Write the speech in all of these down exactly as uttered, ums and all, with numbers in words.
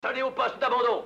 Allez au poste d'abandon.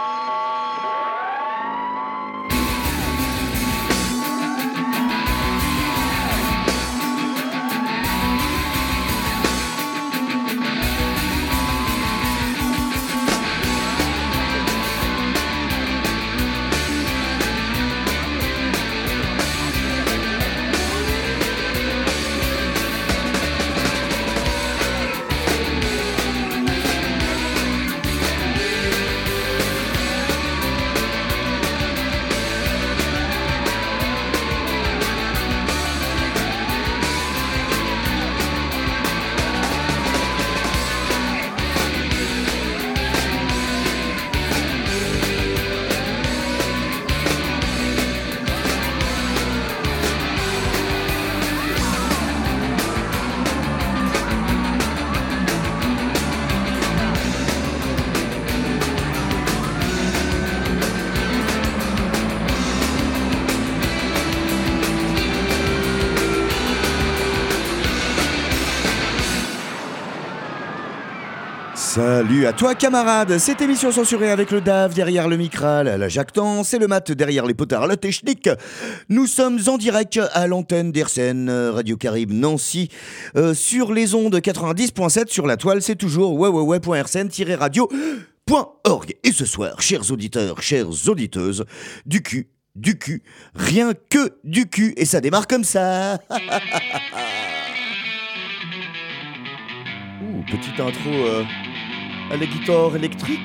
Salut à toi camarade, cette émission censurée avec le D A V derrière le Micral, la Jactance et le Mat derrière les potards, la technique. Nous sommes en direct à l'antenne d'R C N, Radio Caraïbe Nancy, euh, sur les ondes quatre-vingt-dix point sept, sur la toile, c'est toujours w w w point r c n tiret radio point org. Et ce soir, chers auditeurs, chères auditeuses, du cul, du cul, rien que du cul, et ça démarre comme ça. Ouh, petite intro... Euh... à la guitare électrique.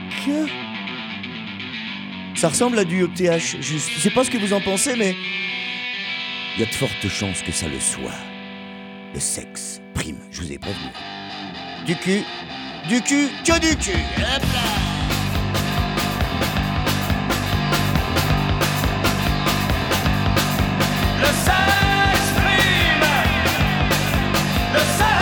Ça ressemble à du O T H, juste. Je sais pas ce que vous en pensez, mais il y a de fortes chances que ça le soit. Le sexe prime, je vous ai prévenu. Du cul, du cul, que du cul. Hop là. Le sexe prime. Le sexe.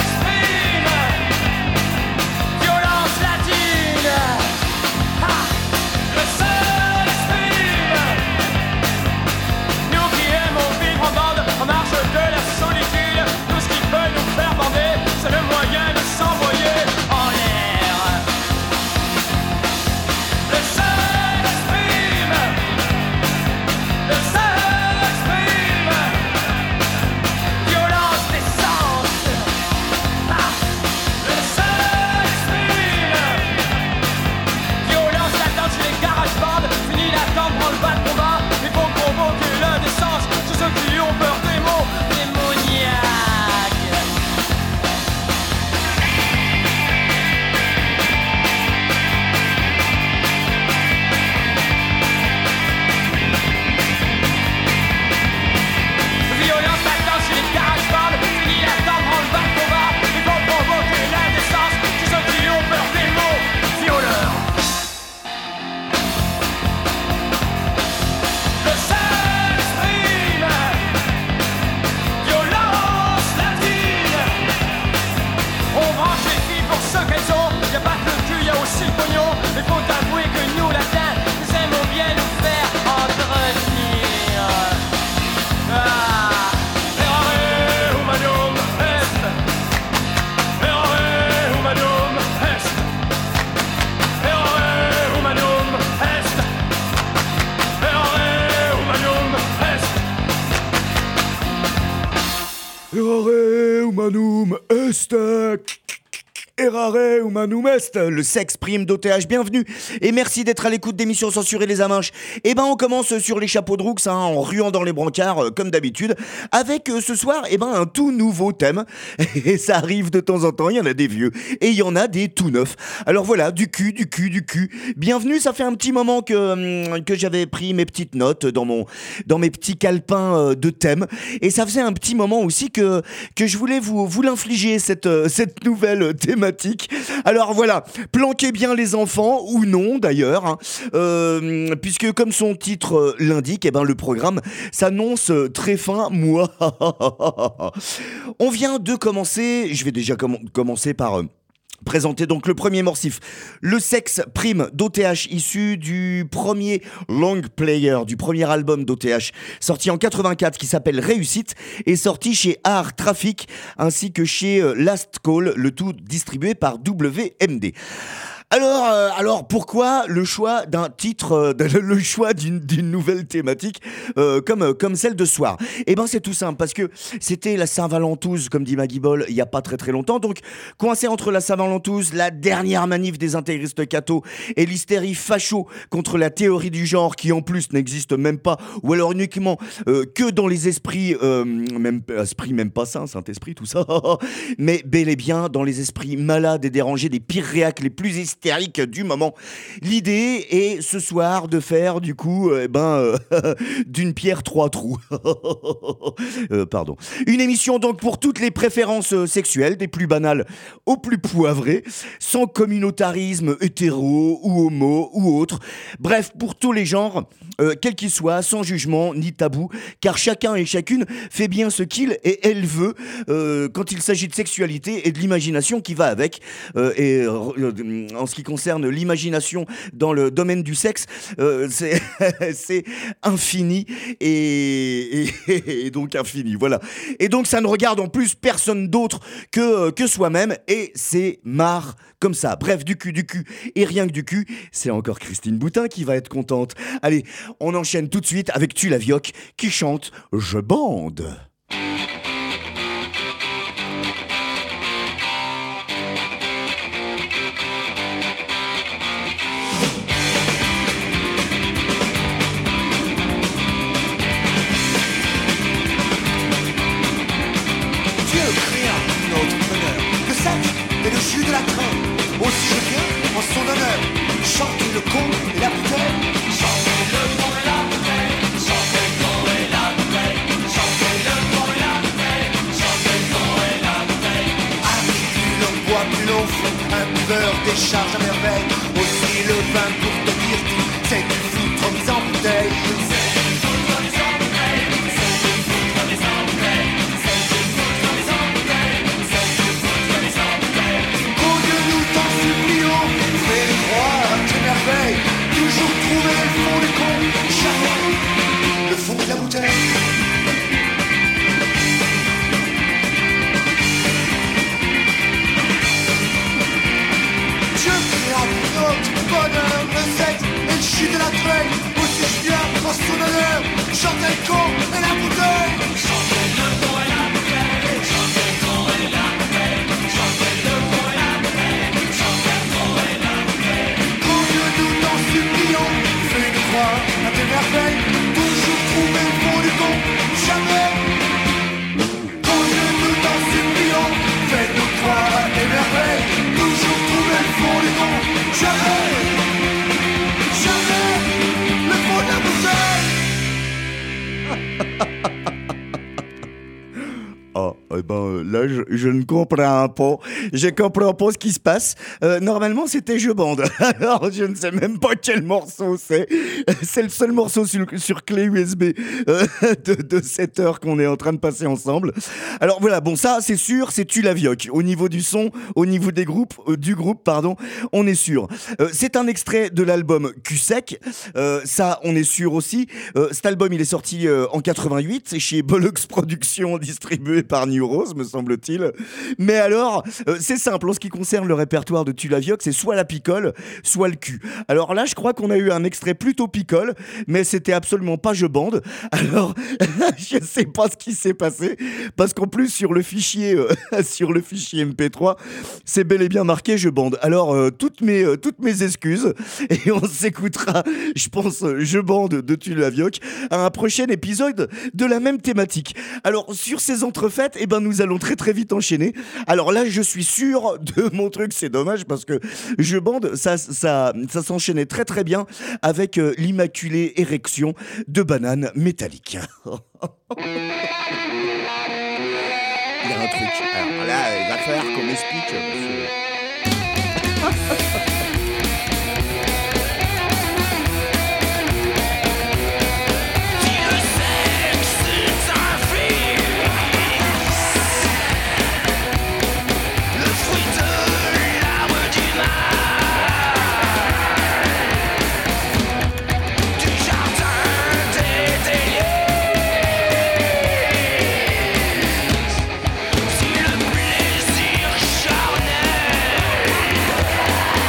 Errare humanum est. Errare humanum est, le sexe prime d'O T H, bienvenue et merci d'être à l'écoute d'émissions censurées les Aminches. Et ben on commence sur les chapeaux de roux, hein, en ruant dans les brancards euh, comme d'habitude, avec euh, ce soir et ben un tout nouveau thème. Et ça arrive de temps en temps, il y en a des vieux et il y en a des tout neufs. Alors voilà, du cul, du cul, du cul. Bienvenue, ça fait un petit moment que hum, que j'avais pris mes petites notes dans mon dans mes petits calepins euh, de thèmes et ça faisait un petit moment aussi que que je voulais vous vous l'infliger cette euh, cette nouvelle thématique. Alors voilà, planquez bien les enfants, ou non d'ailleurs, hein, euh, puisque comme son titre euh, l'indique, eh ben, le programme s'annonce euh, très fin, moi. On vient de commencer, je vais déjà com- commencer par... Euh, Présenter donc le premier morcif, le sexe prime d'O T H, issu du premier long player, du premier album d'O T H, sorti en quatre-vingt-quatre, qui s'appelle Réussite, et sorti chez Art Traffic, ainsi que chez Last Call, le tout distribué par W M D. Alors, euh, alors pourquoi le choix d'un titre, euh, le choix d'une, d'une nouvelle thématique euh, comme, euh, comme celle de ce soir? Eh ben c'est tout simple, parce que c'était la Saint-Valentouse, comme dit Maggie Ball, il y a pas très très longtemps. Donc, coincé entre la Saint-Valentouse, la dernière manif des intégristes cathos et l'hystérie facho contre la théorie du genre, qui en plus n'existe même pas, ou alors uniquement euh, que dans les esprits, euh, même esprit même pas sain, Saint-Esprit, tout ça, mais bel et bien dans les esprits malades et dérangés des pires réacs les plus hystériques du moment. L'idée est ce soir de faire du coup, euh, ben, euh, d'une pierre trois trous. Euh, pardon. Une émission donc pour toutes les préférences euh, sexuelles, des plus banales aux plus poivrées, sans communautarisme hétéro ou homo ou autre. Bref, pour tous les genres, euh, quels qu'ils soient, sans jugement ni tabou, car chacun et chacune fait bien ce qu'il et elle veut euh, quand il s'agit de sexualité et de l'imagination qui va avec. Euh, et euh, en ce qui concerne l'imagination dans le domaine du sexe, euh, c'est, c'est infini et, et, et donc infini, voilà. Et donc ça ne regarde en plus personne d'autre que, que soi-même, et c'est marre comme ça. Bref, du cul, du cul et rien que du cul, c'est encore Christine Boutin qui va être contente. Allez, on enchaîne tout de suite avec Tu la Vioque qui chante Je bande. Et le jus de la crème, aussi je viens en son honneur. Chantez le con et la bouteille. Chantez le con et la bouteille. Chantez le con et la bouteille. Chantez le con et la bouteille. Chantez le con et la bouteille. Avec plus l'on boit, plus l'on fout. Un buveur décharge à merveille. Aussi le vin pour te dire tout. C'est du foutre mis en bouteille. C'est du foutre mis en bouteille. C'est du foutre mis en bouteille. C'est du foutre mis en bouteille. C'est du foutre mis en bouteille. Nous t'en supplions, fais les croire à tes merveilles. Toujours trouver le fond du con, jamais le fond de la bouteille. Dieu créa notre bonheur, le sexe et le chute de la treille. Aussi je viens en son honneur, chantez le con et la bouteille. Chantez le con et la bouteille. Chantez le con et la bouteille. Chantez le con et la bouteille. Nous t'en supplions, fais-nous croire à tes merveilles. Toujours trouver le fond du con, jamais. Quand nous t'en supplions, fais-nous croire à tes merveilles. Toujours trouver le fond du con, jamais. Jamais le fond de la bouteille. Oh, eh ben euh, là, je, je ne comprends pas. Je comprends pas ce qui se passe. Euh, normalement, c'était Je bande. Alors, je ne sais même pas quel morceau c'est. C'est le seul morceau sur, sur clé U S B euh, de, de cette heure qu'on est en train de passer ensemble. Alors voilà, bon, ça, c'est sûr, c'est Tu la Vioque. Au niveau du son, au niveau des groupes, euh, du groupe, pardon, on est sûr. Euh, c'est un extrait de l'album Cul-Sec. Euh, ça, on est sûr aussi. Euh, cet album, il est sorti euh, en quatre-vingt-huit. C'est chez Bollux Productions, distribué par New Rose, me semble-t-il. Mais alors, euh, c'est simple, en ce qui concerne le répertoire de Tu la Vioque, c'est soit la picole, soit le cul. Alors là, je crois qu'on a eu un extrait plutôt picole, mais c'était absolument pas Je bande. Alors, je sais pas ce qui s'est passé, parce qu'en plus, sur le fichier, euh, sur le fichier M P trois, c'est bel et bien marqué Je bande. Alors, euh, toutes, mes, euh, toutes mes excuses, et on s'écoutera, je pense, Je bande de Tu la Vioque, à un prochain épisode de la même thématique. Alors, sur ces entrefaites, eh ben, nous allons très très vite enchaîner. Alors là, je suis sûr de mon truc, c'est dommage parce que Je bande, ça, ça, ça s'enchaînait très très bien avec euh, l'immaculée érection de Banane Métallique. Il y a un truc. Alors là, il va falloir qu'on m'explique. Monsieur. Si le plaisir charnel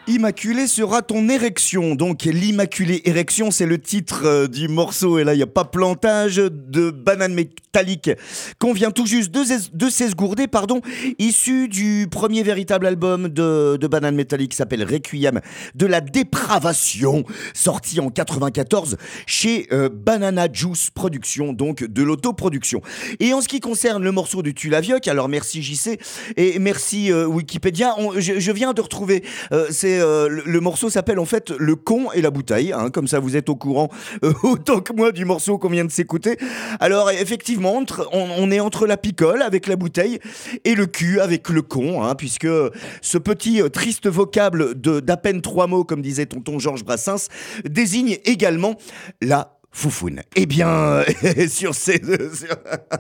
Immaculée sera ton érection. Donc l'Immaculée érection, c'est le titre euh, du morceau. Et là, il n'y a pas plantage de Banane Métallique qu'on vient tout juste de, de s'esgourder, pardon, issu du premier véritable album de, de Banane Métallique qui s'appelle Requiem de la dépravation, sorti en quatre-vingt-quatorze chez euh, Banana Juice Productions, donc de l'autoproduction. Et en ce qui concerne le morceau de Tu la vioque, alors merci J C et merci euh, Wikipédia, on, je, je viens de retrouver, euh, c'est Euh, le, le morceau s'appelle en fait Le con et la bouteille, hein, comme ça vous êtes au courant euh, autant que moi du morceau qu'on vient de s'écouter. Alors effectivement, entre, on, on est entre la picole avec la bouteille et le cul avec le con, hein, puisque ce petit euh, triste vocable de, d'à peine trois mots, comme disait tonton Georges Brassens, désigne également la foufoune. Eh bien, sur ces... Sur...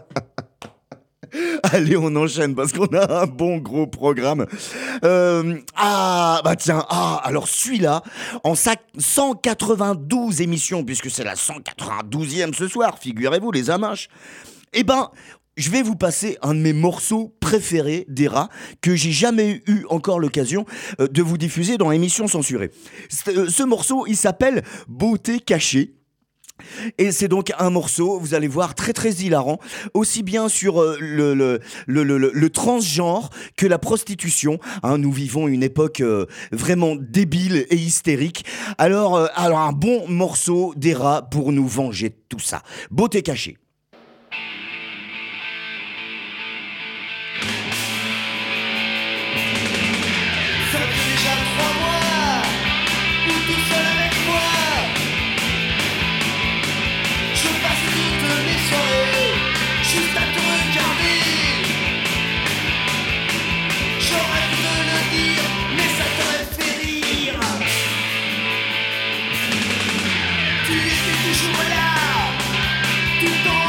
Allez, on enchaîne parce qu'on a un bon gros programme. Euh, ah, bah tiens, ah, alors celui-là, en cent quatre-vingt-douze émissions, puisque c'est la cent quatre-vingt-douzième ce soir, figurez-vous, les amaches, eh ben, je vais vous passer un de mes morceaux préférés des rats que j'ai jamais eu encore l'occasion de vous diffuser dans l'émission censurée. Ce morceau, il s'appelle Beauté cachée. Et c'est donc un morceau, vous allez voir, très très hilarant, aussi bien sur euh, le, le, le, le, le transgenre que la prostitution. Hein, nous vivons une époque euh, vraiment débile et hystérique. Alors, euh, alors un bon morceau des rats pour nous venger de tout ça. Beauté cachée. Ça fait déjà trois mois où tout seul avec moi je passe toutes mes soirées juste à te regarder. J'aurais pu te le dire, mais ça t'aurait fait rire. Tu étais toujours là, tout le temps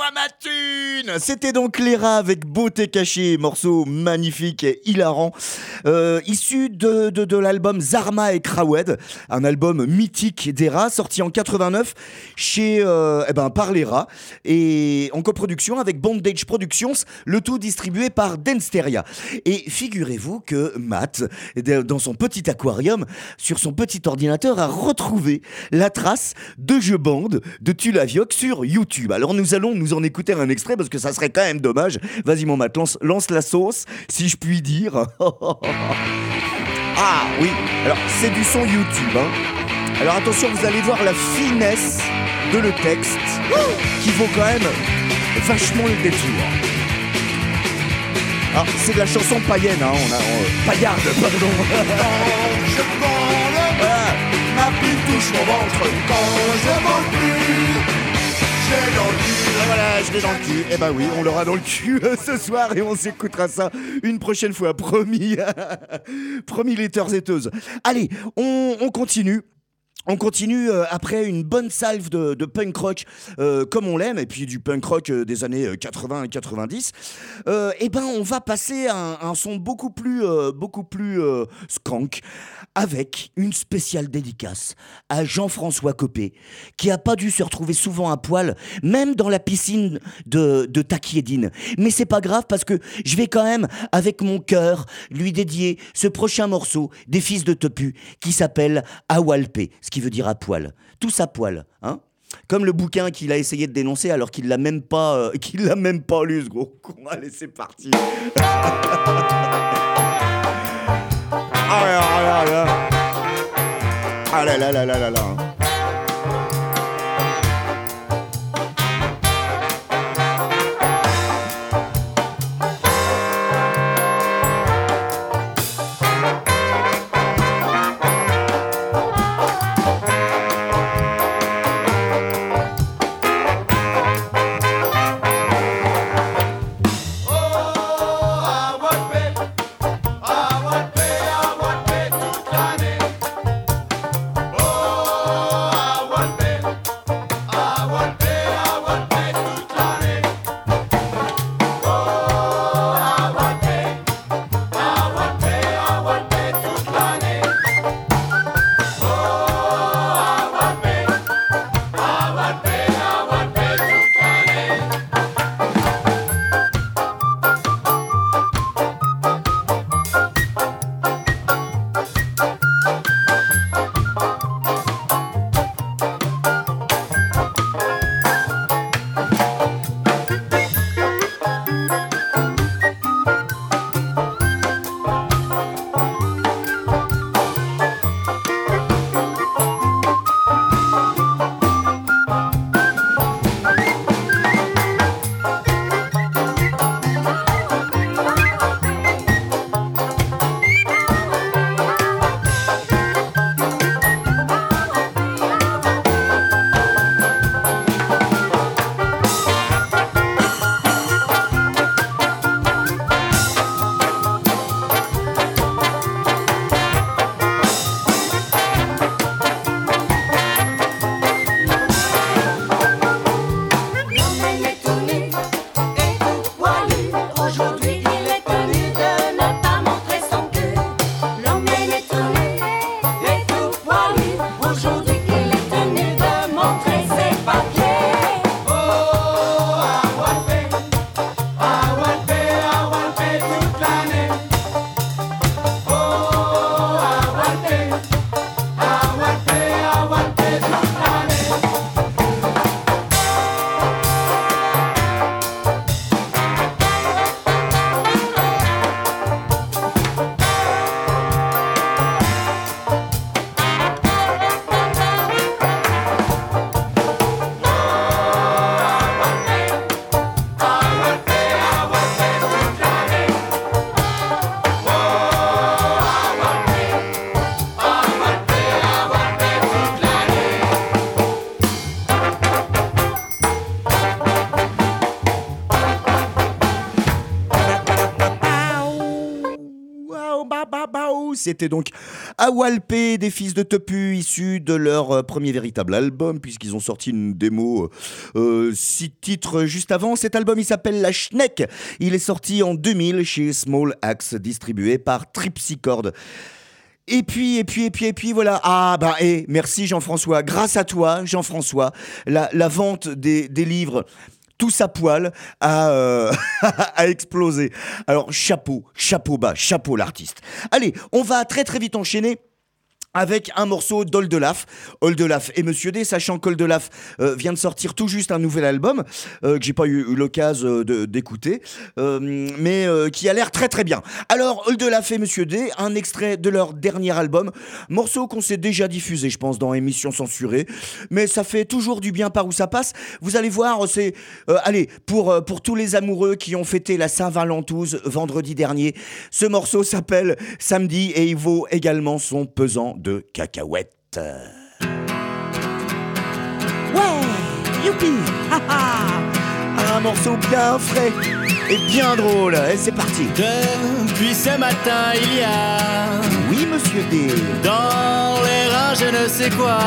à ma thune. C'était donc les rats avec Beauté cachée, morceau magnifique et hilarant, euh, issu de, de, de l'album Zarma et Krawed, un album mythique des rats sorti en quatre-vingt-neuf chez euh, eh ben, par les rats et en coproduction avec Bondage Productions, le tout distribué par Densteria. Et figurez-vous que Matt, dans son petit aquarium, sur son petit ordinateur, a retrouvé la trace de jeux bande de Tulavioc sur YouTube. Alors nous allons nous en écouter un extrait parce que ça serait quand même dommage. Vas-y mon Matt, lance, lance la sauce, si je puis dire. Ah oui, alors c'est du son YouTube, hein. Alors attention, vous allez voir la finesse de le texte qui vaut quand même vachement le détour. Ah, c'est de la chanson païenne, hein, on a euh, paillarde, pardon. Quand je prends le bain, ma pile touche mon ventre. Quand je mange plus, j'ai dans le cul. Ah, voilà, je l'ai dans le cul. Eh ben oui, on l'aura dans le cul euh, ce soir et on s'écoutera ça une prochaine fois, promis. Promis les teuses. Allez, on, on continue. On continue euh, après une bonne salve de, de punk rock euh, comme on l'aime, et puis du punk rock euh, des années quatre-vingts et quatre-vingt-dix. Euh, et ben on va passer à un, un son beaucoup plus, euh, beaucoup plus euh, skank, avec une spéciale dédicace à Jean-François Copé, qui a pas dû se retrouver souvent à poil, même dans la piscine de, de Taquiedine. Mais c'est pas grave parce que je vais quand même, avec mon cœur, lui dédier ce prochain morceau des Fils de Topu qui s'appelle Awalpé, ce qui veut dire à poil. Tous à poil, hein. Comme le bouquin qu'il a essayé de dénoncer alors qu'il l'a même pas, euh, qu'il l'a même pas lu, ce gros con. Allez, c'est parti. Ah là là là. Ah là là là là là là. Oh, C'était donc Awalpé des Fils de Topu, issus de leur euh, premier véritable album, puisqu'ils ont sorti une démo, euh, six titres juste avant. Cet album, il s'appelle La Schneck. Il est sorti en deux mille chez Small Axe, distribué par Tripsichord. Et puis, et puis, et puis, et puis, voilà. Ah, bah, et merci Jean-François. Grâce à toi, Jean-François, la, la vente des, des livres tous à poil a, euh, a explosé. Alors, chapeau, chapeau bas, chapeau l'artiste. Allez, on va très très vite enchaîner avec un morceau d'Oldelaf, Oldelaf et Monsieur D, sachant qu'Oldelaf euh, vient de sortir tout juste un nouvel album euh, que j'ai pas eu, eu l'occasion de, d'écouter, euh, mais euh, qui a l'air très très bien. Alors Oldelaf et Monsieur D, un extrait de leur dernier album, morceau qu'on s'est déjà diffusé, je pense, dans émissions censurées, mais ça fait toujours du bien par où ça passe. Vous allez voir, c'est euh, allez pour euh, pour tous les amoureux qui ont fêté la Saint-Valentouse vendredi dernier, ce morceau s'appelle Samedi et il vaut également son pesant de cacahuètes. Ouais, youpi, haha, un morceau bien frais et bien drôle. Et c'est parti. Depuis ce matin, il y a, oui, Monsieur D, dans les reins, je ne sais quoi,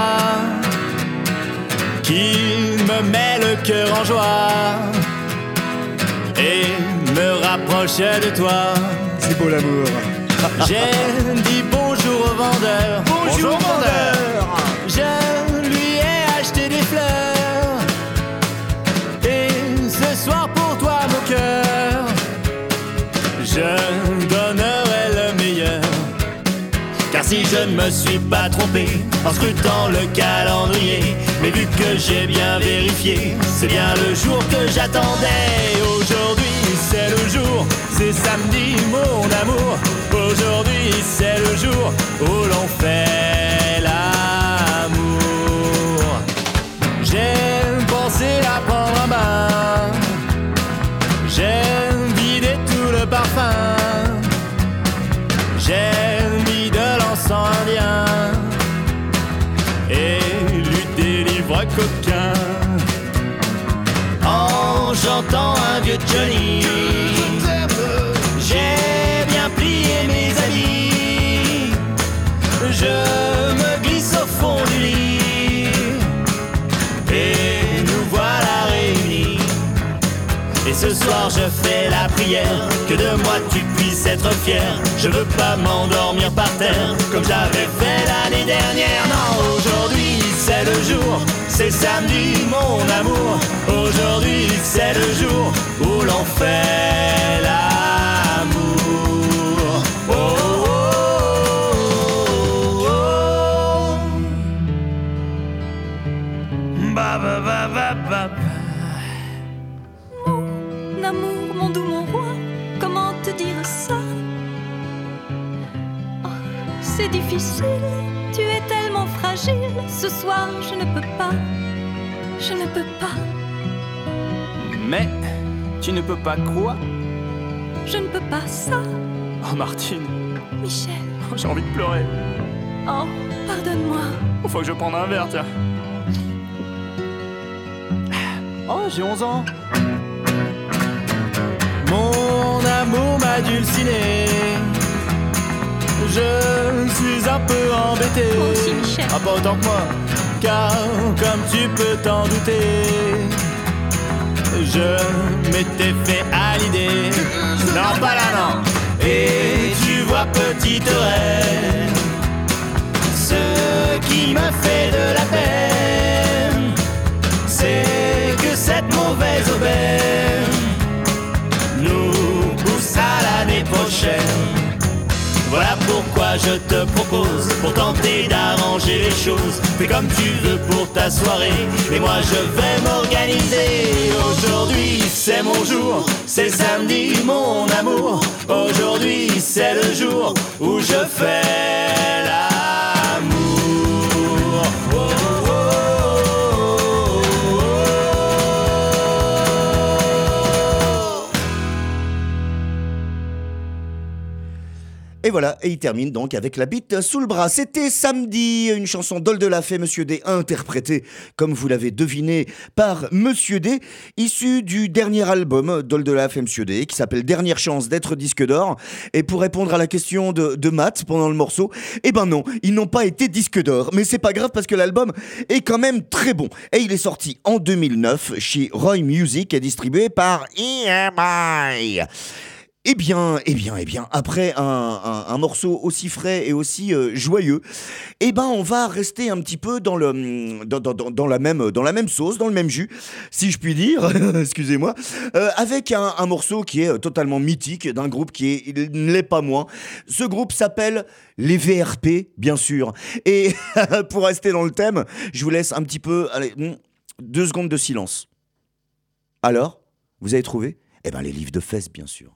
qui me met le cœur en joie et me rapproche de toi. C'est beau l'amour. J'ai dit bonjour au vendeur. Bonjour, vendeur. Je lui ai acheté des fleurs. Et ce soir pour toi mon cœur, je donnerai le meilleur. Car si je ne me suis pas trompé en scrutant le calendrier, mais vu que j'ai bien vérifié, c'est bien le jour que j'attendais. Aujourd'hui c'est le jour, c'est samedi mon amour. Aujourd'hui c'est le jour où l'on fait l'amour. J'ai pensé à prendre un bain, j'ai vidé tout le parfum, j'ai mis de l'encens indien et lu des livres coquins en chantant un vieux Johnny. J'ai bien plié mes habits, je me glisse au fond du lit et nous voilà réunis. Et ce soir je fais la prière que de moi tu puisses être fier. Je veux pas m'endormir par terre comme j'avais fait l'année dernière. Non, aujourd'hui c'est le jour, c'est samedi mon amour. Aujourd'hui c'est le jour où l'on fait l'amour. Oh, oh, oh, oh. Ba, ba, ba, ba, ba. Mon amour, mon doux, mon roi, comment te dire ça? Oh, c'est difficile, tu es tellement fragile. Ce soir, je ne peux pas, je ne peux pas. Mais tu ne peux pas quoi? Je ne peux pas ça, Oh Martine, Michel. j'ai envie de pleurer. Oh, pardonne-moi. Faut que je prenne un verre, tiens. Oh, j'ai onze ans. Mon amour m'a dulciné. Je suis un peu embêté. Moi aussi, Michel. Ah, pas autant que moi. Car, comme tu peux t'en douter, je m'étais fait à l'idée. Non, pas là, non. Et tu vois, petite reine, ce qui m'a fait de la peine, c'est que cette mauvaise aubaine nous pousse à l'année prochaine. Voilà pourquoi je te propose, pour tenter d'arranger les choses, fais comme tu veux pour ta soirée, et moi je vais m'organiser. Aujourd'hui c'est mon jour, c'est samedi mon amour. Aujourd'hui c'est le jour où je fais l'amour. Oh, oh, oh, oh, oh. Et voilà, et il termine donc avec la bite sous le bras. C'était Samedi, une chanson d'Oldelaf et Monsieur D, interprétée, comme vous l'avez deviné, par Monsieur D, issu du dernier album d'Oldelaf et Monsieur D, qui s'appelle Dernière chance d'être disque d'or. Et pour répondre à la question de, de Matt pendant le morceau, eh ben non, ils n'ont pas été disque d'or. Mais c'est pas grave parce que l'album est quand même très bon. Et il est sorti en deux mille neuf chez Roy Music et distribué par E M I. Eh bien, eh bien, eh bien, après un, un, un morceau aussi frais et aussi euh, joyeux, eh ben, on va rester un petit peu dans le, dans, dans, dans la même, dans la même sauce, dans le même jus, si je puis dire, excusez-moi, euh, avec un, un morceau qui est totalement mythique d'un groupe qui est, il ne l'est pas moins. Ce groupe s'appelle les V R P, bien sûr. Et pour rester dans le thème, je vous laisse un petit peu, allez, deux secondes de silence. Alors, vous avez trouvé ? Eh ben, les livres de fesses, bien sûr.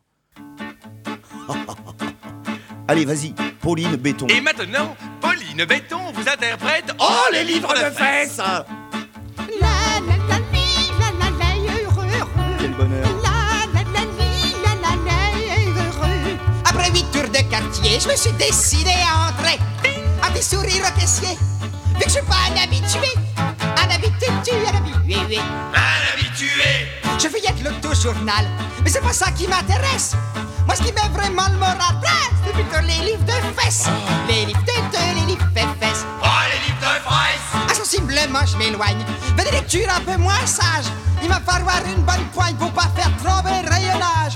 Allez, vas-y, Pauline Béton. Et maintenant, Pauline Béton vous interprète Oh, les livres de fesses. La la la li, la la la heureux, heureux. Quel bonheur. La la la li, la la la heureux. Après huit tours de quartier, je me suis décidé à entrer. Un petit sourire au caissier. Vu que je suis pas un habitué, un habitué, un habitué. un habitué. Je feuillette l'auto-journal, mais c'est pas ça qui m'intéresse. Moi, ce qui met vraiment le moral, c'est plutôt les livres de fesses. Les livres de deux, les livres de fesses. Oh, les livres de fesses. Insensiblement, je m'éloigne vers des lectures un peu moins sages. Il va falloir une bonne poigne pour pas faire trop de rayonnage.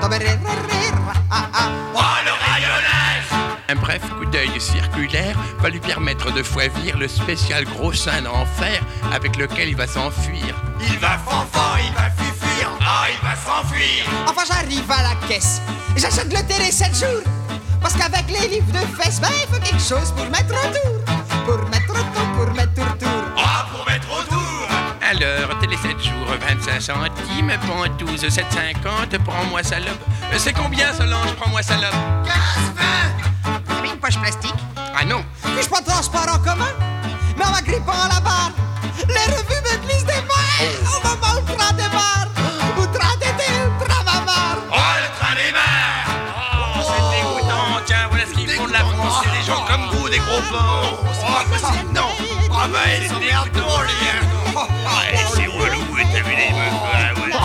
Oh, le rayonnage. Un bref coup d'œil circulaire va lui permettre de choisir le spécial gros sein d'enfer avec lequel il va s'enfuir. Il va fanfan, il va fufuir. Ah, il va s'enfuir. Enfin, j'arrive à la caisse et j'achète le télé sept jours. Parce qu'avec les livres de fesses, ben, il faut quelque chose pour mettre autour. Pour mettre autour, pour mettre autour. Ah, pour mettre autour. Alors, télé sept jours, vingt-cinq centimes, Pontouse sept cinquante, prends-moi salope. C'est combien, Solange, prends-moi salope? quinze, vingt. Vous avez une poche plastique? Ah non. Puis-je pas de transport en commun? Mais en m'agrippant à la barre, les revues me glissent des mains. Au moment où le train démarre, où le train d'été, le train m'amarre. Oh, le train démarre. Oh, c'est dégoûtant. Tiens, voilà ce qu'ils font de la France. C'est des gens comme vous, des gros porcs. Oh, mais c'est non. Oh, ben, c'est dégoûtant, lui. Oh, c'est relou, t'as vu les meufs. Ouais, ouais.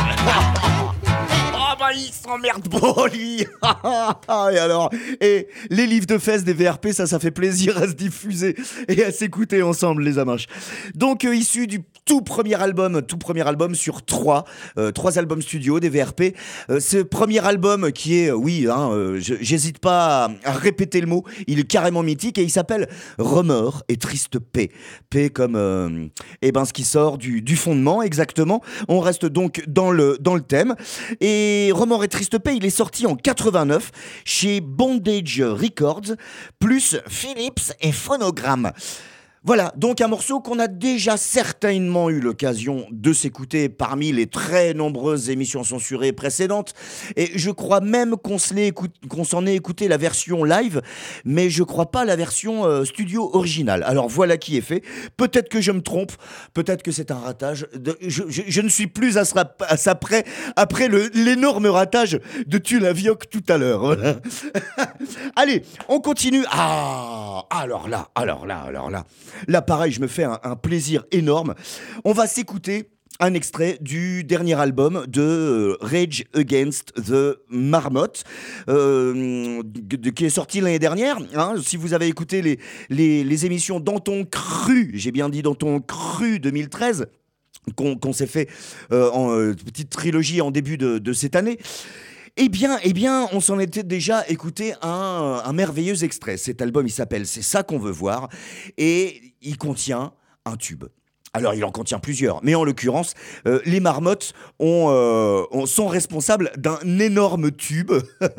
Ah bah il s'emmerde pour lui. Et alors, et les livres de fesses des V R P, ça, ça fait plaisir à se diffuser et à s'écouter ensemble, les amanches. Donc, euh, issu du tout premier album, tout premier album sur trois, euh, trois albums studio des V R P. Euh, ce premier album qui est, euh, oui, hein, euh, je, j'hésite pas à, à répéter le mot, il est carrément mythique et il s'appelle Remords et Triste Paix. Paix comme, euh, eh ben, ce qui sort du, du fondement, exactement. On reste donc dans le, dans le thème. Et Remords et Triste Paix, il est sorti en quatre-vingt-neuf chez Bondage Records, plus Philips et Phonogram. Voilà, donc un morceau qu'on a déjà certainement eu l'occasion de s'écouter parmi les très nombreuses émissions censurées précédentes. Et je crois même qu'on, se l'est écoute, qu'on s'en est écouté la version live, mais je crois pas la version euh, studio originale. Alors voilà qui est fait. Peut-être que je me trompe, peut-être que c'est un ratage. De, je, je, je ne suis plus à, ça, à ça près après le, l'énorme ratage de Tulavioc tout à l'heure. Voilà. Allez, on continue. Ah, alors là, alors là, alors là. Là, pareil, je me fais un, un plaisir énorme. On va s'écouter un extrait du dernier album de Rage Against the Marmot, euh, de, qui est sorti l'année dernière. Hein, si vous avez écouté les, les, les émissions Dans ton cru, j'ai bien dit Dans ton cru deux mille treize, qu'on, qu'on s'est fait euh, en euh, petite trilogie en début de, de cette année, Eh bien, eh bien, on s'en était déjà écouté un, un merveilleux extrait. Cet album, il s'appelle C'est ça qu'on veut voir et il contient un tube. Alors, il en contient plusieurs, mais en l'occurrence, euh, les Marmottes ont, euh, ont, sont responsables d'un énorme tube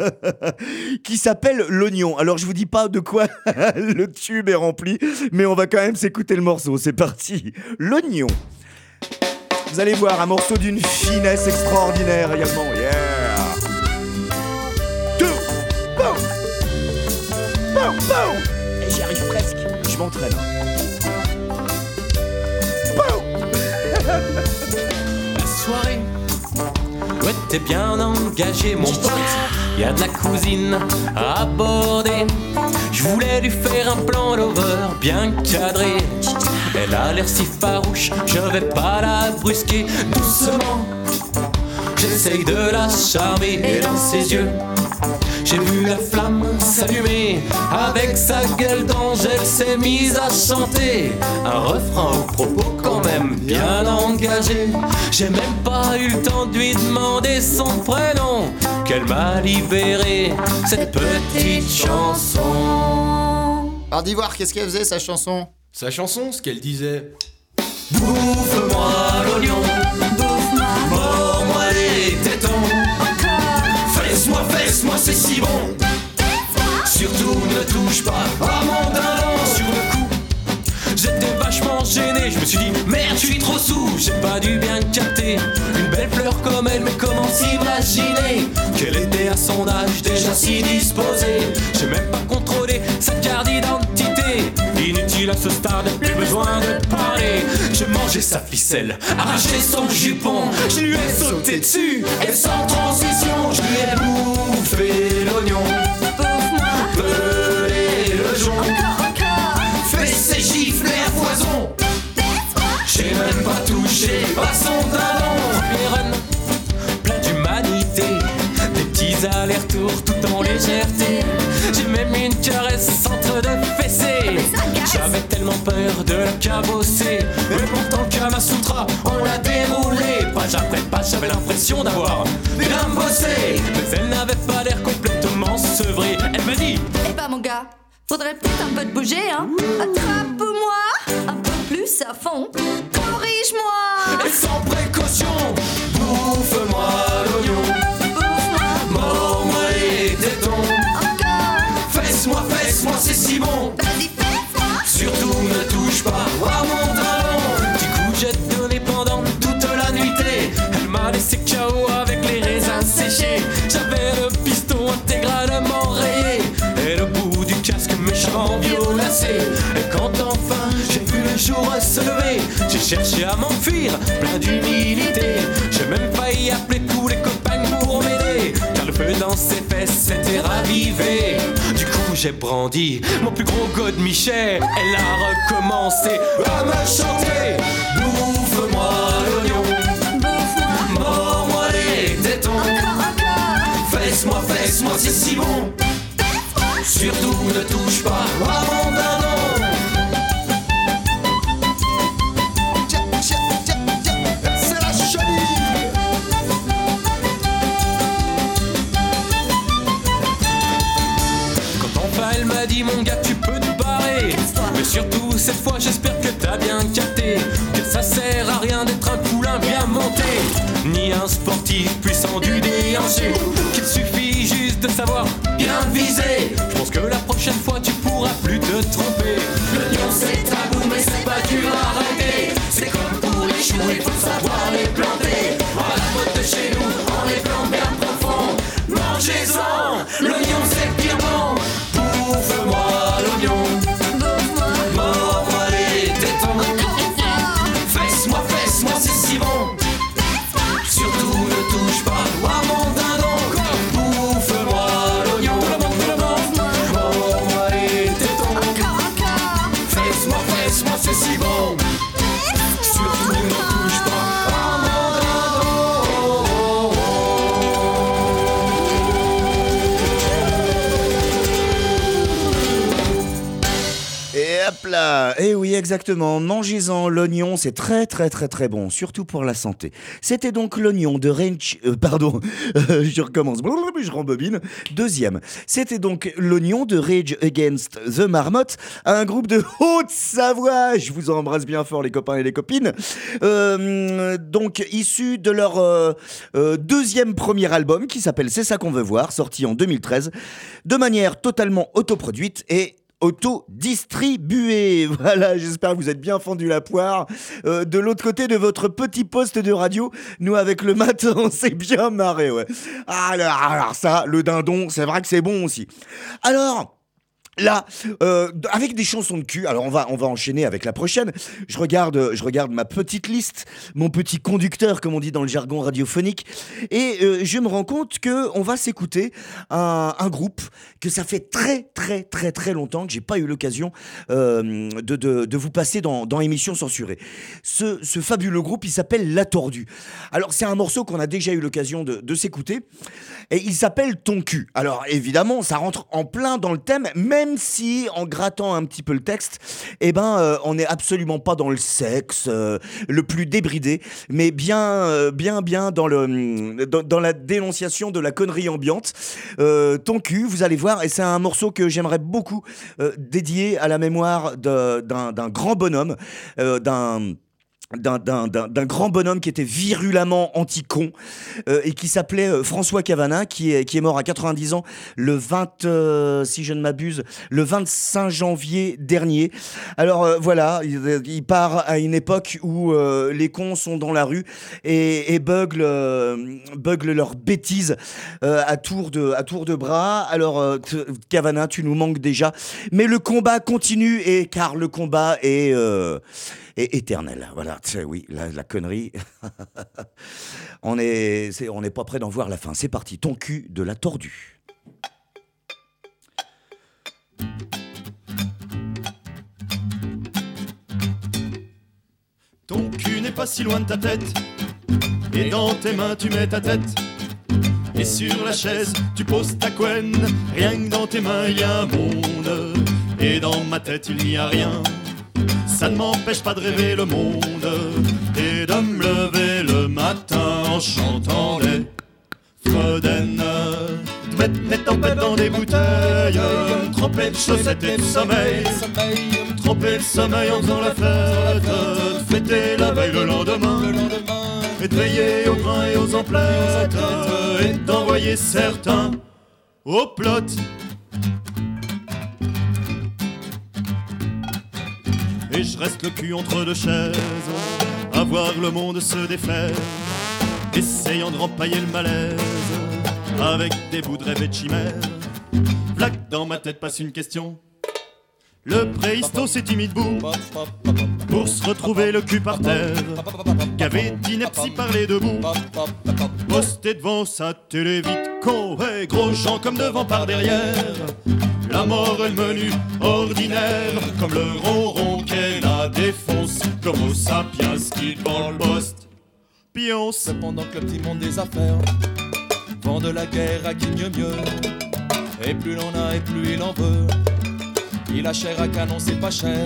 qui s'appelle L'Oignon. Alors, je vous dis pas de quoi le tube est rempli, mais on va quand même s'écouter le morceau. C'est parti, L'Oignon. Vous allez voir, un morceau d'une finesse extraordinaire également. Yeah. Boum, boum, boum. Et j'y arrive presque. Je m'entraîne. Boum. La soirée, ouais, t'es bien engagé, mon pote. y a de la cousine à aborder. Je voulais lui faire un plan d'horreur bien cadré. Elle a l'air si farouche, je vais pas la brusquer. Doucement, j'essaye de la charmer. Et dans ses yeux, j'ai vu la flamme s'allumer. Avec sa gueule d'ange, elle s'est mise à chanter un refrain au propos quand même bien engagé. J'ai même pas eu le temps de lui demander son prénom, qu'elle m'a libéré cette petite chanson. Alors d'Ivoire, qu'est-ce qu'elle faisait sa chanson? Sa chanson, ce qu'elle disait: bouffe-moi l'oignon, mords-moi les tétons, fesse-moi, fesse-moi, c'est si bon. Surtout ne touche pas à mon dindon. Sur le coup, j'étais vachement gêné. Je me suis dit merde, je suis trop sous. J'ai pas dû bien capter une belle fleur comme elle, mais comment s'imaginer qu'elle était à son âge déjà si disposée. J'ai même pas contrôlé sa carte d'identité. Inutile à ce stade, plus besoin de parler. J'ai mangé sa ficelle, arraché son jupon. Je lui ai sauté dessus et sans transition, je lui ai bouffé l'oignon, pelé le jonc, fait ses gifles à foison. J'ai même pas touché à son dindon. Et run, plein d'humanité, des petits allers-retours tout en légèreté. J'ai même une caresse entre deux fessées. J'avais tellement peur de la cabosser. Et pourtant Kama Sutra, on l'a déroulé. Page après page, j'avais l'impression d'avoir bien bossé. Mais elle n'avait pas l'air complètement sevrée. Elle m'a dit: eh ben mon gars, faudrait peut-être un peu te bouger, hein. Attrape-moi un peu plus à fond, corrige-moi. Et sans précaution, bouffe-moi l'oignon, mords-moi les tétons, fesse-moi, fesse-moi, c'est si bon. Surtout ne touche pas à mon talon. Du coup j'ai donné pendant toute la nuitée. Elle m'a laissé K O avec les raisins séchés. J'avais le piston intégralement rayé et le bout du casque méchamment violacé. Et quand enfin j'ai vu le jour se lever, j'ai cherché à m'enfuir, plein d'humilité. J'ai même failli appeler tous les copains pour m'aider, car le feu dans ses fesses s'était ravivé. Du coup j'ai brandi mon plus gros god Michel. Elle a recommencé à me chanter: bouffe-moi l'oignon, mords-moi les tétons, fesse-moi, fesse-moi, c'est si bon. Surtout ne touche pas à mon dindon. C'est la chenille. Quand enfin elle m'a dit: mon gars, tu peux te barrer. Mais surtout cette fois j'espère que t'as bien capté que ça sert à rien d'être un poulain bien monté, ni un sportif puissant du déhanché, qu'il suffit juste de savoir bien viser. Je pense que la prochaine fois tu pourras plus te tromper. L'oignon c'est tabou mais c'est pas dur à arrêter. C'est comme pour les choux, il faut savoir les planter. À la mode de chez nous, on les plante bien profond. Mangez-en, l'oignon c'est bien bon. Bouffe-moi l'oignon, mords-moi les tétons, fesse-moi, fesse-moi, c'est si bon. Surtout ne touche pas à mon dindon. Bouffe-moi l'oignon, mords-moi les tétons, fesse-moi, fesse-moi, c'est si bon. Surtout ne touche pas à mon dindon. Et hop là. Eh oui, exactement. Mangez-en l'oignon, c'est très très très très bon, surtout pour la santé. C'était donc l'oignon de Range... euh, pardon, euh, je recommence. Je rembobine. Deuxième. C'était donc l'oignon de Rage Against the Marmotte, un groupe de Haute-Savoie. Je vous embrasse bien fort les copains et les copines. Euh, donc issu de leur euh, euh, deuxième premier album qui s'appelle C'est ça qu'on veut voir, sorti en deux mille treize, de manière totalement autoproduite et auto-distribué. Voilà, j'espère que vous êtes bien fendu la poire. Euh, de l'autre côté de votre petit poste de radio, nous avec le matin, on s'est bien marré, ouais. Alors, alors ça, le dindon, c'est vrai que c'est bon aussi. Alors... Là, euh, avec des chansons de cul. Alors on va on va enchaîner avec la prochaine. Je regarde je regarde ma petite liste, mon petit conducteur comme on dit dans le jargon radiophonique, et euh, je me rends compte que on va s'écouter un, un groupe que ça fait très très très très longtemps que j'ai pas eu l'occasion euh, de, de de vous passer dans dans émission censurée. Ce ce fabuleux groupe, il s'appelle La Tordue. Alors c'est un morceau qu'on a déjà eu l'occasion de de s'écouter, et il s'appelle Ton cul. Alors évidemment, ça rentre en plein dans le thème, même Même si, en grattant un petit peu le texte, eh ben, euh, on n'est absolument pas dans le sexe euh, le plus débridé, mais bien, euh, bien, bien dans, le, dans, dans la dénonciation de la connerie ambiante. Euh, Ton cul, vous allez voir, et c'est un morceau que j'aimerais beaucoup euh, dédier à la mémoire de, d'un, d'un grand bonhomme, euh, d'un... D'un, d'un, d'un, d'un grand bonhomme qui était virulemment anti-con euh, et qui s'appelait euh, François Cavana, qui est, qui est mort à quatre-vingt-dix ans le vingt, euh, si je ne m'abuse, le vingt-cinq janvier dernier. Alors euh, voilà, il, il part à une époque où euh, les cons sont dans la rue et, et beuglent, euh, beuglent leurs bêtises euh, à, tour de, à tour de bras. Alors euh, t- Cavana, tu nous manques déjà, mais le combat continue, et car le combat est... Euh, et éternel. Voilà, oui, la, la connerie. on est, c'est, on n'est pas prêt d'en voir la fin. C'est parti, Ton cul de La Tordue. Ton cul n'est pas si loin de ta tête, et dans tes mains tu mets ta tête. Et sur la chaise tu poses ta couenne. Rien que dans tes mains il y a un monde, et dans ma tête il n'y a rien. Ça ne m'empêche pas de rêver le monde et de me lever le matin en chantant les Freuden. De mettre mes tempêtes dans des bouteilles, tremper de chaussettes et de sommeil, tremper le sommeil en faisant la fête, de fêter la veille le lendemain, et de veiller aux grains et aux emplettes, et d'envoyer certains au plot. Et je reste le cul entre deux chaises, à voir le monde se défaire, essayant de rempailler le malaise avec des bouts de rêve et de chimère. Vlac, dans ma tête passe une question. Le préhisto s'est mis debout pour se retrouver le cul par terre, gavé d'ineptie par les deux bouts, posté devant sa télé vite con, et gros gens comme devant par derrière. La mort est le menu ordinaire, comme le ronron qu'elle la défonce, comme aux sapiens qui devant le poste pionce. Cependant que le petit monde des affaires vend de la guerre à qui mieux mieux, et plus l'on a et plus il en veut. Il a chair à canon, c'est pas cher.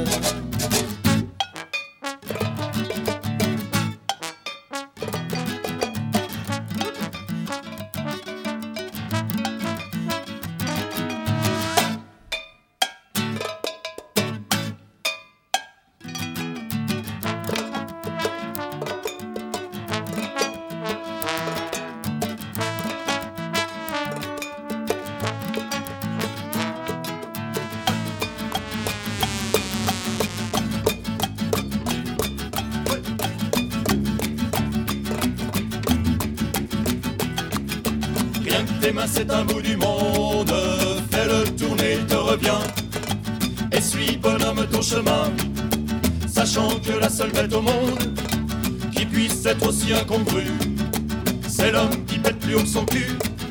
Tes mains c'est un bout du monde, fais-le tourner, il te revient. Et suis bonhomme ton chemin, sachant que la seule bête au monde qui puisse être aussi incongru, c'est l'homme qui pète plus haut que son cul.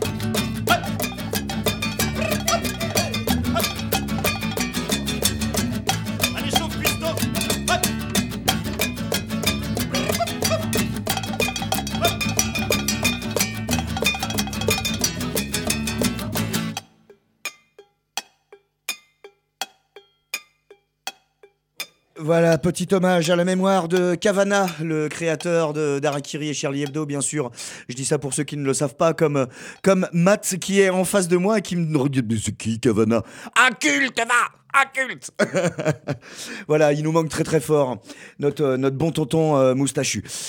Allez, chauffe piston. Voilà, petit hommage à la mémoire de Cavana, le créateur de d'Harakiri et Charlie Hebdo, bien sûr. Je dis ça pour ceux qui ne le savent pas, comme, comme Matt qui est en face de moi et qui me regarde. Mais c'est qui, Cavana? Un culte, va! Un culte. Voilà, il nous manque très très fort, notre, notre bon tonton euh, moustachu.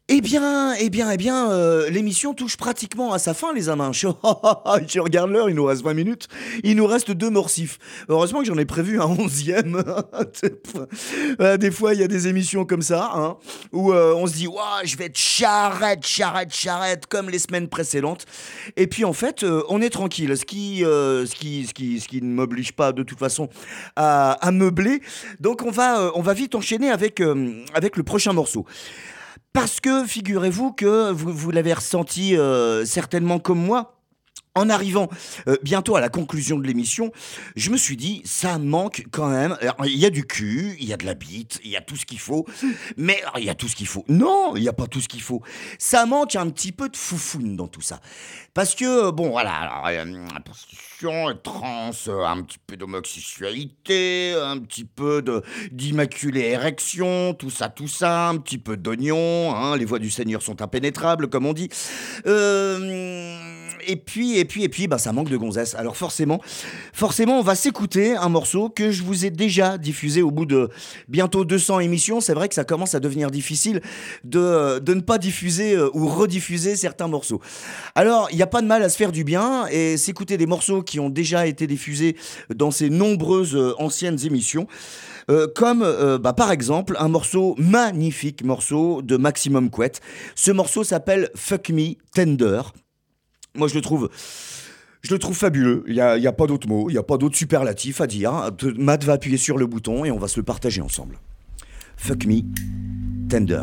Eh bien, eh bien, eh bien, euh, l'émission touche pratiquement à sa fin, les amants. Je, je regarde l'heure, il nous reste vingt minutes. Il nous reste deux morsifs. Heureusement que j'en ai prévu un onzième. Euh, des fois, il y a des émissions comme ça, hein, où euh, on se dit, ouah, je vais être charrette, charrette, charrette, comme les semaines précédentes. Et puis, en fait, euh, on est tranquille. Ce qui, euh, ce qui, ce qui, ce qui ne m'oblige pas, de toute façon, à, à meubler. Donc, on va, euh, on va vite enchaîner avec, euh, avec le prochain morceau. Parce que, figurez-vous que vous, vous l'avez ressenti euh, certainement comme moi, en arrivant euh, bientôt à la conclusion de l'émission, je me suis dit, ça manque quand même. Alors, il y a du cul, il y a de la bite, il y a tout ce qu'il faut. Mais alors, il y a tout ce qu'il faut. Non, il n'y a pas tout ce qu'il faut. Ça manque un petit peu de foufoune dans tout ça. Parce que, bon, voilà, alors, euh, la prostitution, trans, euh, un petit peu d'homosexualité, un petit peu de, d'immaculée érection, tout ça, tout ça, un petit peu d'oignon, hein, les voies du Seigneur sont impénétrables, comme on dit. Euh... Et puis, et puis, et puis, bah, ça manque de gonzesse. Alors forcément, forcément, on va s'écouter un morceau que je vous ai déjà diffusé au bout de bientôt deux cents émissions. C'est vrai que ça commence à devenir difficile de, de ne pas diffuser euh, ou rediffuser certains morceaux. Alors, il n'y a pas de mal à se faire du bien et s'écouter des morceaux qui ont déjà été diffusés dans ces nombreuses euh, anciennes émissions. Euh, comme euh, bah, par exemple un morceau, magnifique morceau de Maximum Couette. Ce morceau s'appelle Fuck Me Tender. Moi, je le trouve, je le trouve fabuleux. Il n'y a, y a pas d'autre mot, il n'y a pas d'autre superlatif à dire. Matt va appuyer sur le bouton et on va se le partager ensemble. Fuck Me Tender.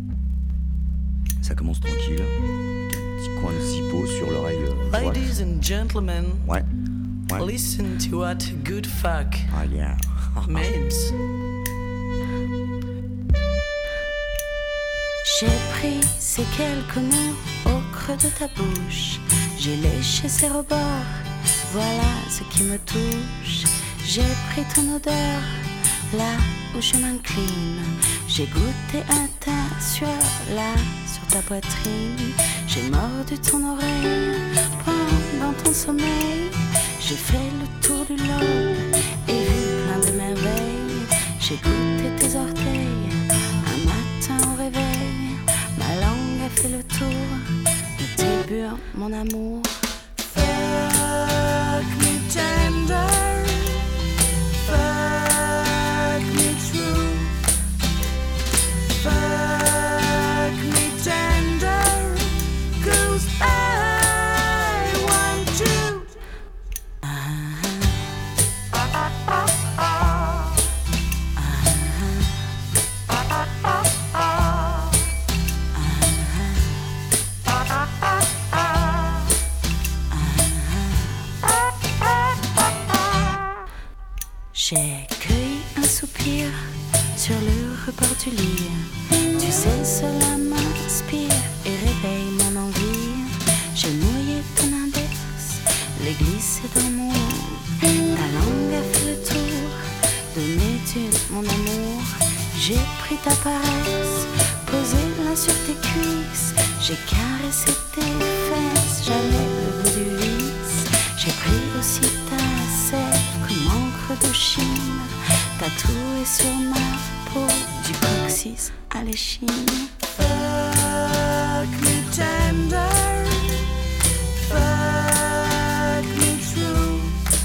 Ça commence tranquille. Un petit coin de zippo sur l'oreille. Euh, Ladies and gentlemen, ouais. Ouais. Listen to what good fuck ah, yeah. means. J'ai pris ces quelques mots au creux de ta bouche. J'ai léché ses rebords, voilà ce qui me touche. J'ai pris ton odeur, là où je m'incline. J'ai goûté à ta sueur, là sur ta poitrine. J'ai mordu ton oreille pendant ton sommeil. J'ai fait le tour du globe et vu plein de merveilles. J'ai goûté tes orteils, un matin au réveil. Ma langue a fait le tour de tes burnes, mon amour. Fuck me tender, fuck me true, fuck me tender, 'cause I want to. J'ai cueilli un soupir sur le rebord du lit. Tu sais, cela m'inspire et réveille mon envie. J'ai mouillé ton index, l'ai glissé dans mon ta langue a fait le tour de mes dunes, mon amour. J'ai pris ta paresse, posé là sur tes cuisses. J'ai caressé tes fesses, j'avais le bout du vice. J'ai pris aussi ta sève comme encre de Chine. Tatoué sur ma peau, du coccyx à l'échine. Fuck me tender, fuck me true,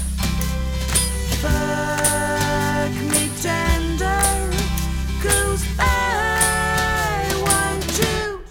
fuck me tender, 'cause I want to.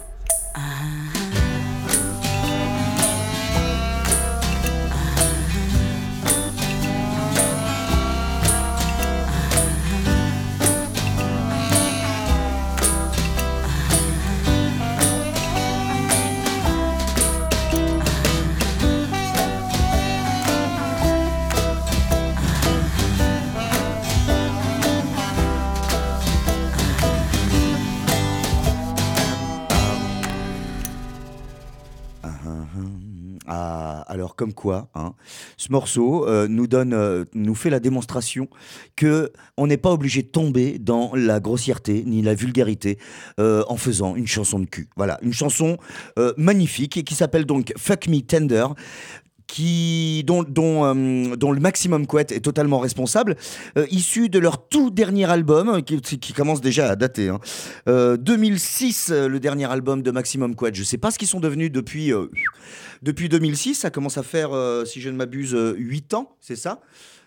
Ah, alors comme quoi, hein, ce morceau euh, nous donne, euh, nous fait la démonstration que on n'est pas obligé de tomber dans la grossièreté ni la vulgarité euh, en faisant une chanson de cul. Voilà, une chanson euh, magnifique et qui s'appelle donc Fuck Me Tender. qui, dont, dont, euh, dont le Maximum Quet est totalement responsable, euh, issu de leur tout dernier album, qui, qui commence déjà à dater. Hein. Euh, deux mille six, euh, le dernier album de Maximum Quet. Je ne sais pas ce qu'ils sont devenus depuis, euh, depuis deux mille six. Ça commence à faire, euh, si je ne m'abuse, euh, huit ans, c'est ça ?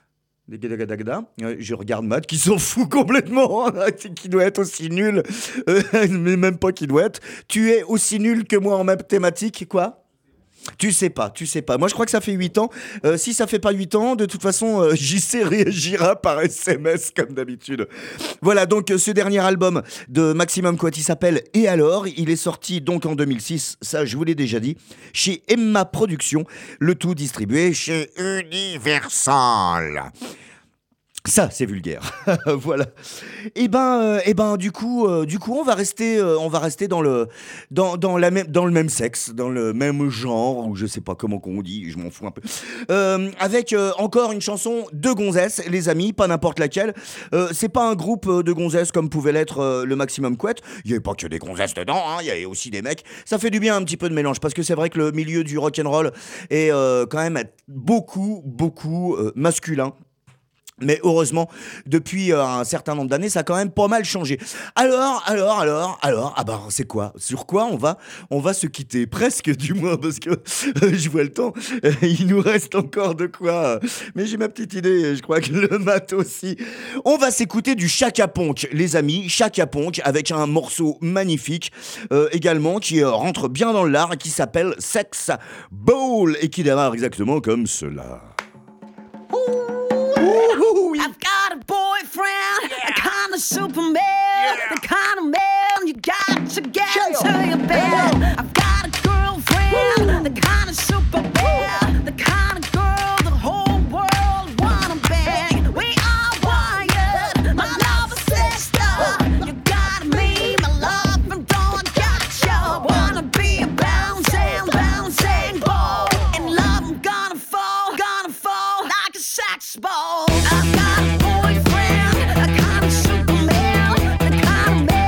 Je regarde Matt qui s'en fout complètement, hein, qui doit être aussi nul, euh, mais même pas qui doit être. Tu es aussi nul que moi en mathématiques, quoi ? Tu sais pas, tu sais pas. Moi, je crois que ça fait huit ans. Euh, si ça fait pas huit ans, de toute façon, euh, J C réagira par S M S comme d'habitude. Voilà, donc euh, ce dernier album de Maximum Quet, il s'appelle Et alors ? Il est sorti donc en deux mille six, ça je vous l'ai déjà dit, chez Emma Productions, le tout distribué chez Universal. Ça, c'est vulgaire. Voilà. Et ben, euh, et ben, du coup, euh, du coup, on va rester, euh, on va rester dans le, dans, dans la même, dans le même sexe, dans le même genre, ou je sais pas comment qu'on dit, je m'en fous un peu. Euh, avec euh, encore une chanson de gonzesse, les amis, pas n'importe laquelle. Euh, c'est pas un groupe de gonzesses comme pouvait l'être euh, le Maximum Quet. Il y avait pas que des gonzesses dedans, hein, il y avait aussi des mecs. Ça fait du bien un petit peu de mélange, parce que c'est vrai que le milieu du rock'n'roll est euh, quand même beaucoup, beaucoup euh, masculin. Mais heureusement, depuis euh, un certain nombre d'années, ça a quand même pas mal changé. Alors, alors, alors, alors, ah bah c'est quoi ? Sur quoi on va, on va se quitter ? Presque du moins, parce que euh, je vois le temps, euh, il nous reste encore de quoi. Mais j'ai ma petite idée, je crois que le mat aussi. On va s'écouter du Chaka Ponk, les amis, Chaka Ponk, avec un morceau magnifique euh, également, qui euh, rentre bien dans l'art, qui s'appelle Sex Bowl, et qui démarre exactement comme cela. I've got a boyfriend, yeah. The kind of Superman, yeah. The kind of man you got to get into your bed. I've got a girlfriend, the kind of Superman, the kind of girl the whole world wanna bang. We are wired, my love is sister. You got me, my love, and don't got you. Wanna be a bouncing, bouncing ball. In love, I'm gonna fall, gonna fall like a sex ball. I've got a boyfriend, a kind of Superman, the kind of man.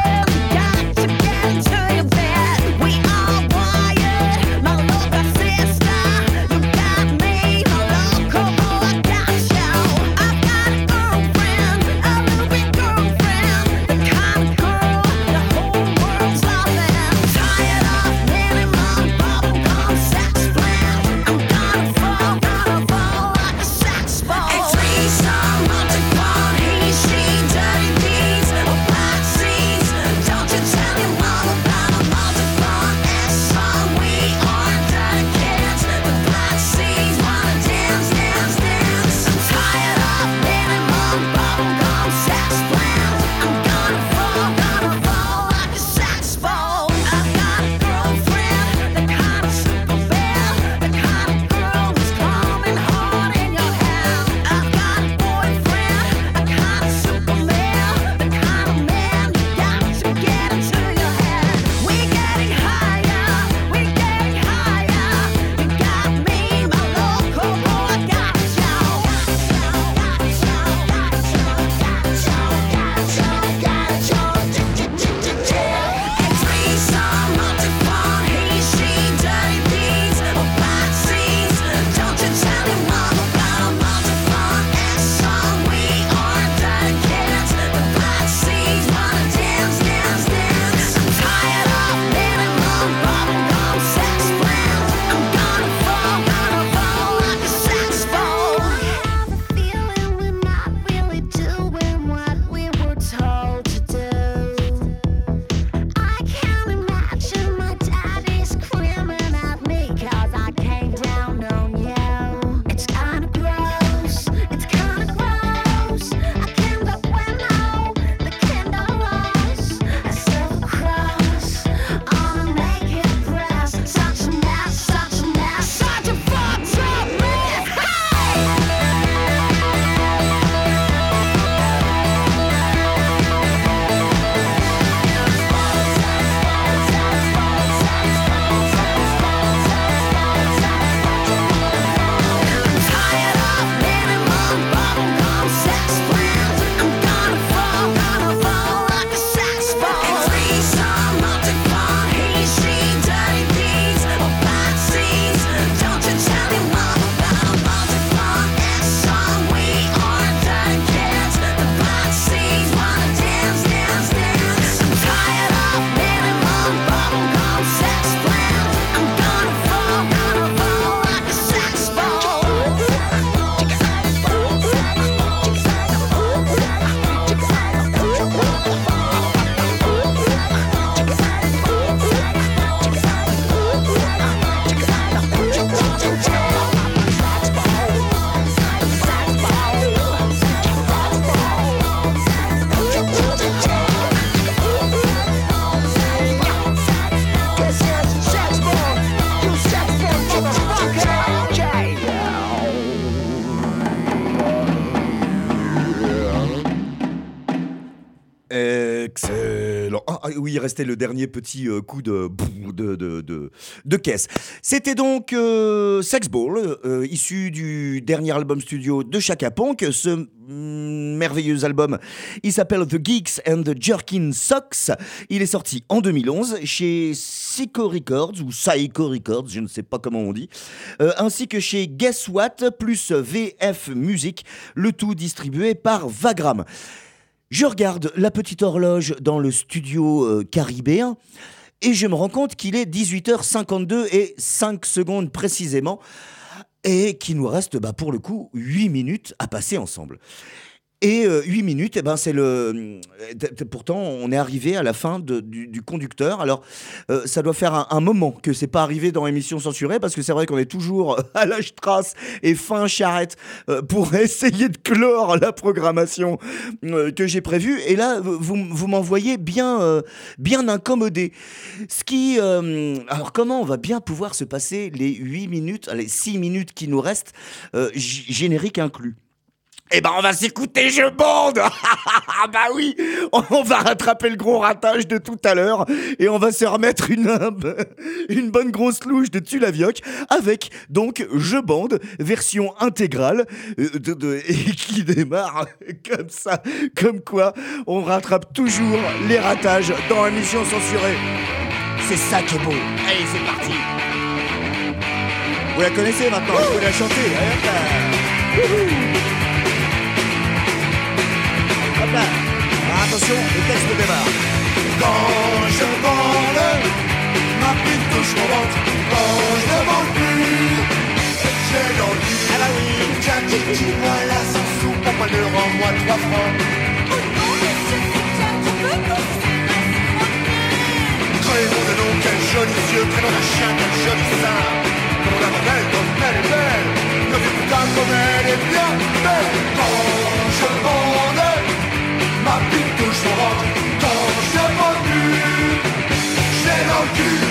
Excellent. Ah, ah, oui, il restait le dernier petit euh, coup de, de, de, de, de caisse. C'était donc euh, Sex Ball, euh, issu du dernier album studio de Chaka Ponk. Ce mm, merveilleux album, il s'appelle The Geeks and the Jerkin Socks. Il est sorti en deux mille onze chez Psycho Records ou Psycho Records, je ne sais pas comment on dit, euh, ainsi que chez Guess What plus V F Music, le tout distribué par Vagram. Je regarde la petite horloge dans le studio euh, caribéen et je me rends compte qu'il est dix-huit heures cinquante-deux et cinq secondes précisément et qu'il nous reste bah, pour le coup huit minutes à passer ensemble. Et euh, huit minutes, eh ben, c'est le... Pourtant, on est arrivé à la fin de, du, du conducteur. Alors, euh, ça doit faire un, un moment que c'est pas arrivé dans Émission Censurée, parce que c'est vrai qu'on est toujours à la strasse et fin charrette euh, pour essayer de clore la programmation euh, que j'ai prévue. Et là, vous, vous m'envoyez bien, euh, bien incommodé. Ce qui... Euh, alors, comment on va bien pouvoir se passer les huit minutes, les six minutes qui nous restent, euh, g- générique inclus? Eh ben, on va s'écouter Je Bande. Ah bah oui, on va rattraper le gros ratage de tout à l'heure et on va se remettre une, une bonne grosse louche de Tulavioc avec donc Je Bande, version intégrale de, de, et qui démarre comme ça, comme quoi on rattrape toujours les ratages dans Émission Censurée. C'est ça qui est beau. Allez, c'est parti. Vous la connaissez maintenant, je peux la chanter. Allez, hop là. Wouhou. Hop là. Ah, attention, le texte démarre. Quand je bande, ma pute touche mon ventre. Quand je ne bande plus, j'ai l'envie. Ah bah oui. Tiens, Kiki, voilà cent sous, pourquoi ne rends-moi trois francs? Oh non, monsieur, tiens, tu peux pousser ma frontière. Créons de nom, quel joli yeux, prénom d'un chien, quel joli sein. Comme la bordelle, comme elle est belle. Ne dis putain comme elle est bien belle. Quand je bande, ma pute touche mon ventre. Quand je ne bande plus, j'ai dans le cul.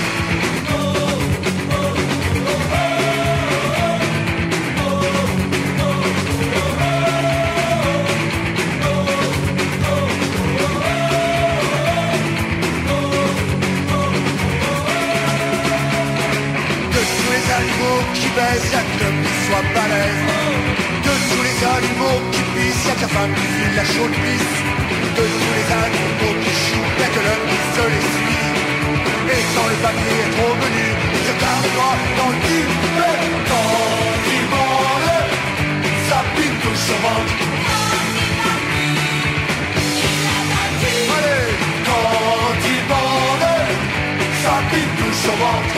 Qui baisse, y'a que l'homme qui soit balèze. De tous les animaux qui pissent, y'a que la femme qui file la chaude pisse. De tous les animaux qui chient, y'a que l'homme qui se les suit. Et quand le papier est trop menu, il se carre droit dans le cul. Et quand il bande, sa pine touche son ventre. Allez, quand il bande, sa pine touche son ventre.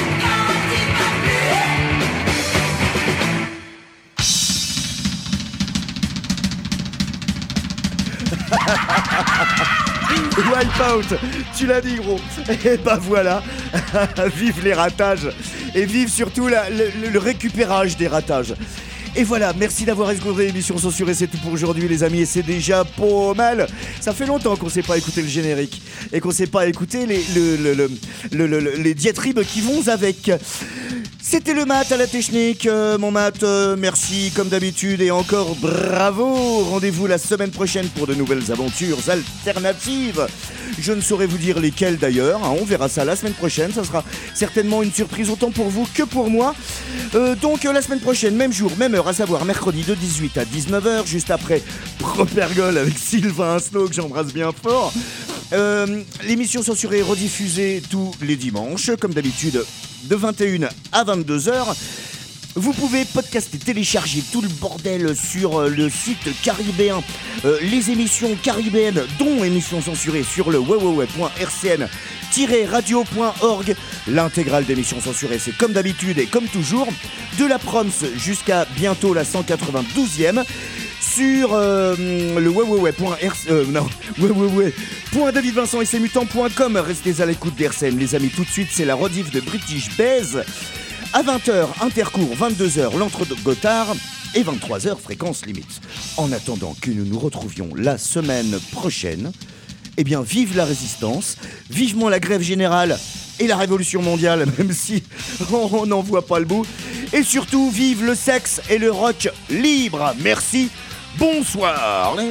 Wipeout, tu l'as dit gros. Et bah voilà, vive les ratages et vive surtout la, le, le récupérage des ratages. Et voilà, merci d'avoir écouté l'émission Censurée, c'est tout pour aujourd'hui les amis, et c'est déjà pas mal. Ça fait longtemps qu'on sait pas écouter le générique et qu'on sait pas écouter les, le, le, le, le, le, les diatribes qui vont avec. C'était le Matt à la technique, euh, mon Matt, euh, merci comme d'habitude et encore bravo. Rendez-vous la semaine prochaine pour de nouvelles aventures alternatives. Je ne saurais vous dire lesquelles d'ailleurs, hein, on verra ça la semaine prochaine, ça sera certainement une surprise autant pour vous que pour moi. Euh, donc euh, la semaine prochaine, même jour, même heure, à savoir mercredi de dix-huit à dix-neuf heures, juste après Propergol avec Sylvain Asno que j'embrasse bien fort. Euh, l'émission Censurée est rediffusée tous les dimanches, comme d'habitude, de vingt et une à vingt-deux heures. Vous pouvez podcaster, télécharger tout le bordel sur le site caribéen, euh, les émissions caribéennes, dont émissions censurées, sur le w w w point r c n tiret radio point org. L'intégrale d'émissions censurées, c'est comme d'habitude et comme toujours, de la proms jusqu'à bientôt la cent quatre-vingt-douzième. Sur euh, le www point r c n euh, non, www point david vincent et ses mutants point com. Restez à l'écoute d'R C M les amis, tout de suite c'est la rediff de British Baze. À vingt heures, Intercours, vingt-deux heures, l'Entre-Gothard et vingt-trois heures, Fréquence Limite. En attendant que nous nous retrouvions la semaine prochaine, eh bien vive la résistance, vivement la grève générale et la révolution mondiale, même si on n'en voit pas le bout. Et surtout, vive le sexe et le rock libre. Merci, bonsoir.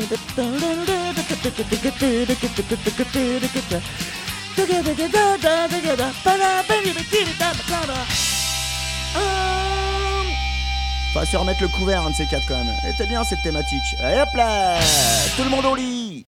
Pas se remettre le couvert, un de ces quatre quand même. Elle était bien cette thématique. Allez hop là, tout le monde au lit.